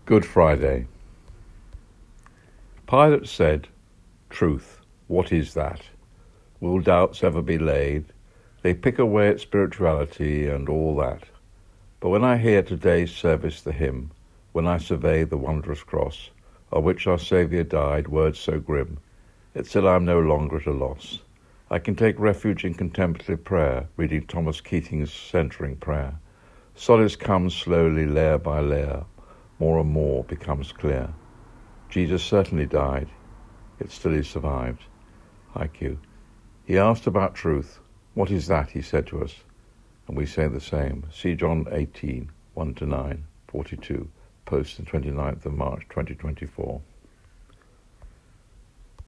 Good Friday. Pilate said, "Truth, what is that? Will doubts ever be laid? They pick away at spirituality and all that. But when I hear today's service the hymn, when I survey the wondrous cross, on which our Saviour died, words so grim, yet still I am no longer at a loss. I can take refuge in contemplative prayer, reading Thomas Keating's centering prayer. Solace comes slowly, layer by layer, more and more becomes clear. Jesus certainly died, yet still he survived." IQ. He asked about truth. "What is that?" he said to us. And we say the same. See John 18, 1-9, 42, posted 29th of March 2024.